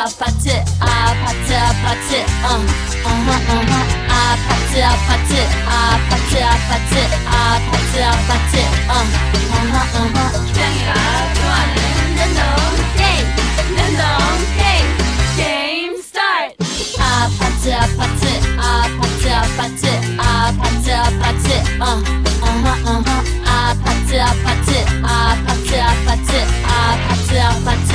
아파트 아파트 아파트 아파트 아파트 아파트 아파트 아파트 아파트 기장이가 좋아하는 랜덤 게임 랜덤 게임 스타트 아파트 아파트 아파트 아파트 아파트 아파트 아파트 아파트 아파트 아파트 아파트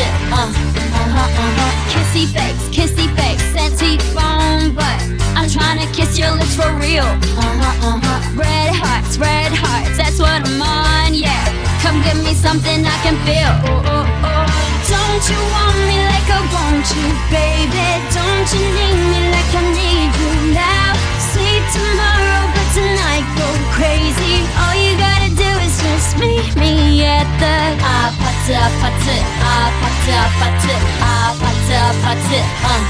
kissy face, scenty phone, but I'm trying to kiss your lips for real. Red hearts, that's what I'm on, yeah. Come give me something I can feel. Don't you want me like I want you, baby? Don't you need me like I need you now? Sleep tomorrow, but tonight go crazy. All you gotta do is just meet me at the 아파트 아파트 아파트 아파트 아파트 아파트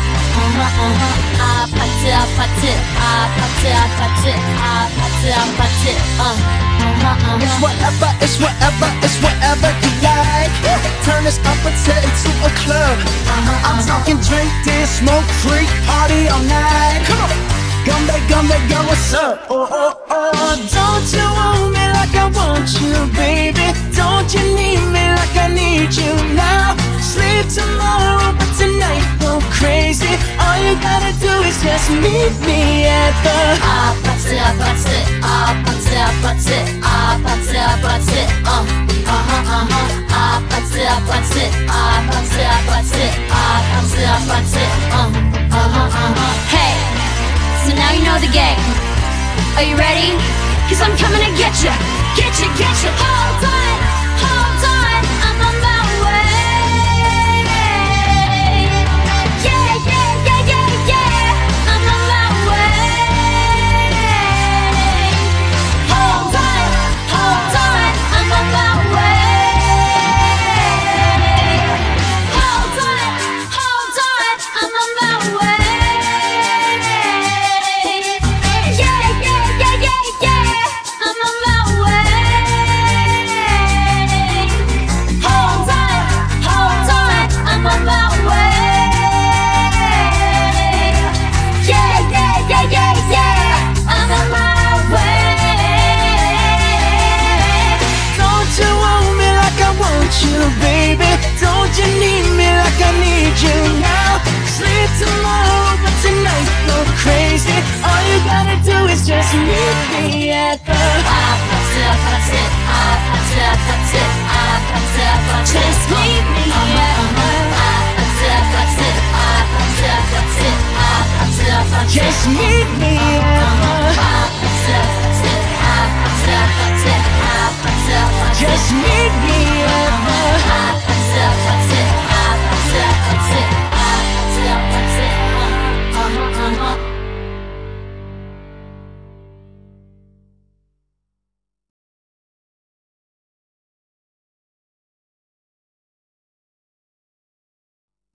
아파트 아파트 아파트 아파트 아파트 아파트 It's whatever you like. Turn this opposite into a club. I'm talking drink, dance, smoke, freak, party all night. Come on, come back, girl, what's up? Don't you want me like I want you, baby? Don't you need me like I need you now? Sleep tomorrow, but tonight go crazy. All you gotta do is just meet me at the 아파트 아파트 아파트 아파트 아파트 아파트 아파트 아파트 아파트 아파트 아파트 아파트 Hey, so now you know the game. Are you ready? Cause I'm coming to get you. Hold on, I'm on my way. Yeah, I'm on my way. Hold on, I'm on my way. Hold on, I'm on my way. Yeah, I'm on my way. Hold on, I'm on my way. Yeah, I'm on my way. Don't you want me like I want you, baby? Don't you need me like I need you now? Sleep tomorrow, but tonight go crazy. All you gotta do is just meet me at the 아파트 아파트 아파트 아파트 아파트 아파트 Just meet me at 아파트 아파트 아파트 아파트 아파트 아파트 Just meet me at 아파트 아파트 아파트 아파트 아파트 아파트 Just meet me